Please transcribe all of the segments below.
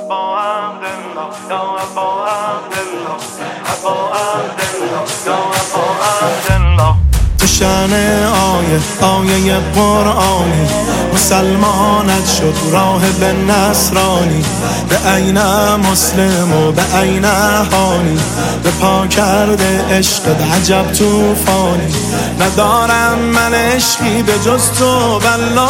تو شأن آیه قرآنی مسلمانت شد راهب نصرانی، به عین مسلم و به عین هانی، به پا کرده عشقت عجب توفانی. ندارم من عشقی به جز تو والله.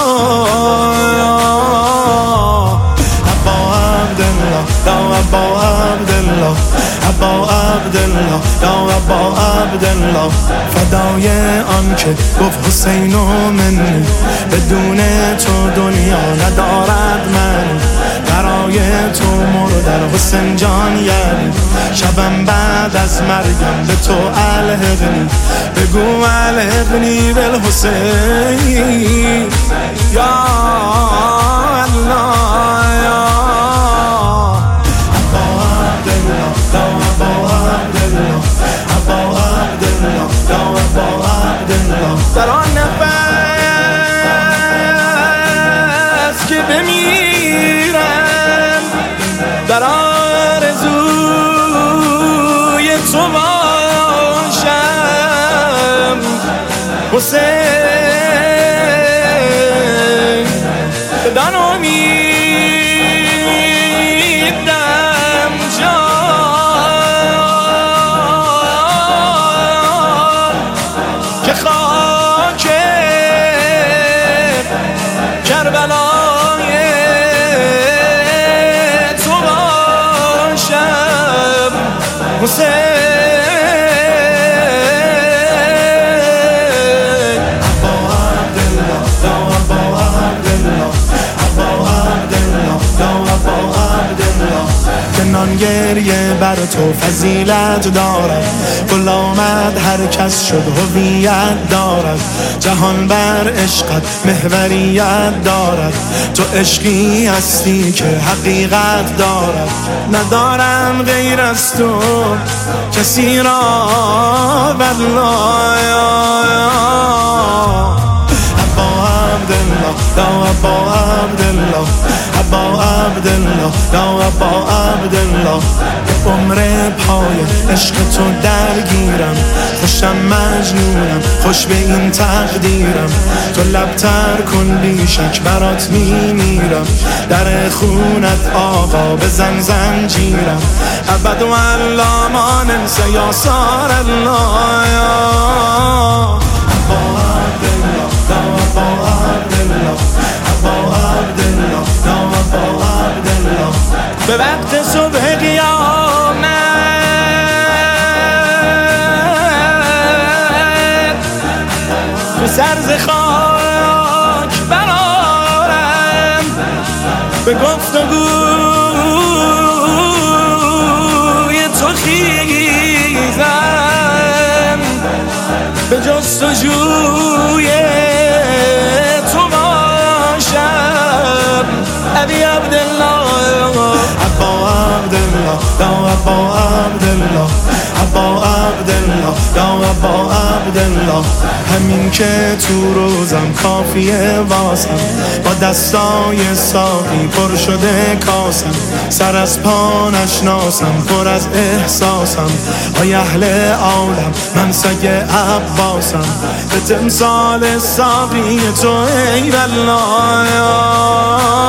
ابا عبدالله یا ابا عبدالله، ابا عبدالله یا ابا عبدالله، فدای آن که گفت حسین و منی، بدون تو دنیا ندارد من، برای تو مردن حسین جان یعنی. شبم بعد از مرگم به تو الحقنی، بگو الحقنی بالحسین یا الله. در آن نفس که بمیرم در آرزوی تو باشم حسین، بدان امیدم جان که خاک کربلای تو باشم حسین. کنان گریه بر تو فضیلت دارد، غلامت هر کس شد هویت دارد، جهان بر عشقت محوریت دارد، تو عشقی هستی که حقیقت دارد. ندارم غیر از تو کسی را والله. ابا عبدالله یا ابا عبدالله، ابا عبدالله یا ابا عبدالله، به عمر پای عشق تو درگیرم، خوشم مجنونم خوش به این تقدیرم، تو لبتر کن بیشک برات میمیرم، در خونت آقا بزن زنجیرم، ابد و الله ما ننسى یا سار الله. ابا عبدالله یا ابا عبدالله، ابا عبدالله یا ابا عبدالله، به وقت صبح قیامت تو سرز خاک برارم، به گفتگوی تو خیزم، به جستجوی تو باشم ابی عبدالله. ابا عبدالله یا ابا عبدالله، ابا عبدالله یا ابا عبدالله، همین که تو روزم کافیه واسم، با دستای ساقی پر شده کاسم، سر از پا نشناسم پر از احساسم، آی اهل عالم من سگ عباسم، به تمثال ساقی تو ای والله.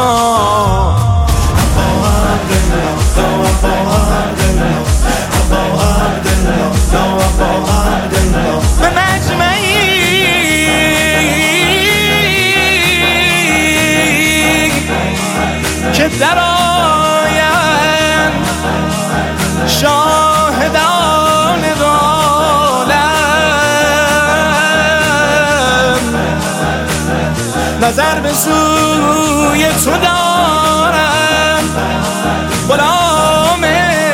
که در آیند شاهدان عالم، نظر به سوی تو دارم، غلام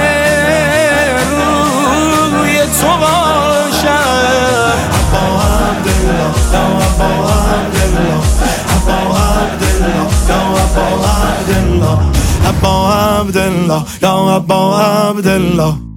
روی تو باشم. ابا عبدالله یا ابا عبدالله، ابا عبدالله یا ابا عبدالله، ابا عبدالله یا ابا عبدالله.